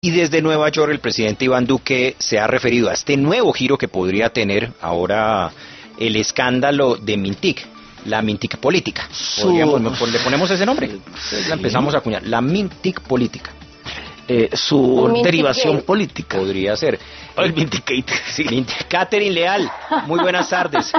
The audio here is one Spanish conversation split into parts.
Y desde Nueva York el presidente Iván Duque se ha referido a este nuevo giro que podría tener ahora el escándalo de Mintic, la Mintic política. ¿Le ponemos ese nombre? Entonces la empezamos a acuñar, la Mintic política. Su derivación política. Podría ser. El Minticate. Sí. Catherine Leal, muy buenas tardes.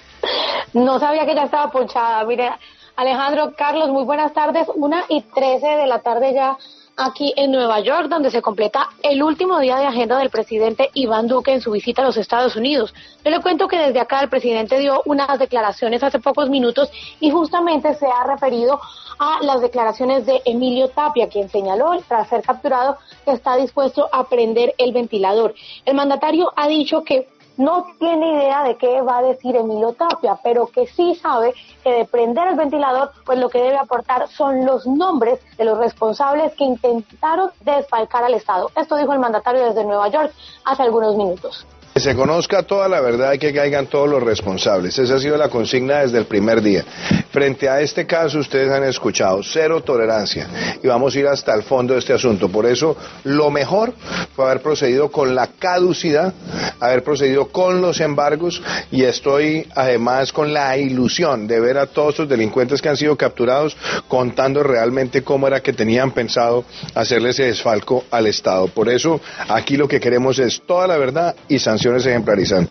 No sabía que ya estaba ponchada. Mire, Alejandro, Carlos, muy buenas tardes. 1:13 de la tarde ya aquí en Nueva York, donde se completa el último día de agenda del presidente Iván Duque en su visita a los Estados Unidos. Yo le cuento que desde acá el presidente dio unas declaraciones hace pocos minutos y justamente se ha referido a las declaraciones de Emilio Tapia, quien señaló, tras ser capturado, que está dispuesto a prender el ventilador. El mandatario ha dicho que no tiene idea de qué va a decir Emilio Tapia, pero que sí sabe que de prender el ventilador, pues lo que debe aportar son los nombres de los responsables que intentaron desfalcar al Estado. Esto dijo el mandatario desde Nueva York hace algunos minutos. Que se conozca toda la verdad y que caigan todos los responsables. Esa ha sido la consigna desde el primer día. Frente a este caso, ustedes han escuchado, cero tolerancia, y vamos a ir hasta el fondo de este asunto. Por eso, lo mejor fue haber procedido con la caducidad, haber procedido con los embargos, y estoy además con la ilusión de ver a todos estos delincuentes que han sido capturados contando realmente cómo era que tenían pensado hacerle ese desfalco al Estado. Por eso, aquí lo que queremos es toda la verdad y sanciones ejemplarizantes.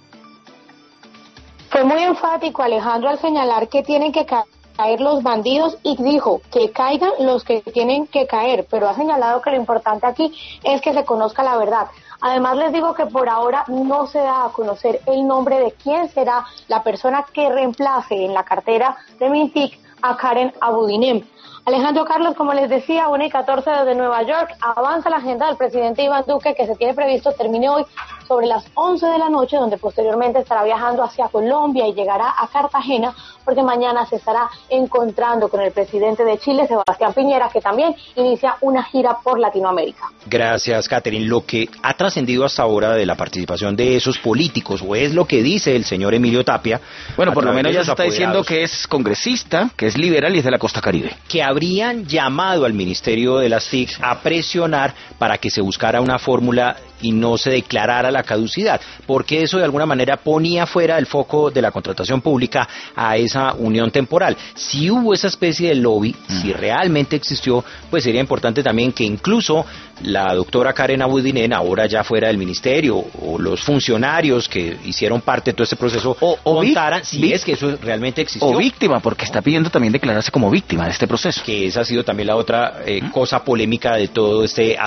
Fue muy enfático Alejandro al señalar que tienen que caer los bandidos y dijo que caigan los que tienen que caer, pero ha señalado que lo importante aquí es que se conozca la verdad. Además les digo que por ahora no se da a conocer el nombre de quién será la persona que reemplace en la cartera de Mintic a Karen Abudinem. Alejandro, Carlos, como les decía, 1:14 desde Nueva York, avanza la agenda del presidente Iván Duque, que se tiene previsto termine hoy sobre las 11 de la noche, donde posteriormente estará viajando hacia Colombia y llegará a Cartagena, porque mañana se estará encontrando con el presidente de Chile, Sebastián Piñera, que también inicia una gira por Latinoamérica. Gracias, Catherine. Lo que ha trascendido hasta ahora de la participación de esos políticos, o es lo que dice el señor Emilio Tapia. Bueno, por lo menos ya se está diciendo que es congresista, que es liberal y es de la costa Caribe. Que habrían llamado al Ministerio de las TIC a presionar para que se buscara una fórmula y no se declarara la caducidad, porque eso de alguna manera ponía fuera el foco de la contratación pública a esa unión temporal. Si hubo esa especie de lobby, si realmente existió, pues sería importante también que incluso la doctora Karen Abudinem, ahora ya fuera del ministerio, o los funcionarios que hicieron parte de todo este proceso, contaran si es que eso realmente existió. O víctima, porque está pidiendo también declararse como víctima de este proceso. Que esa ha sido también la otra cosa polémica de todo este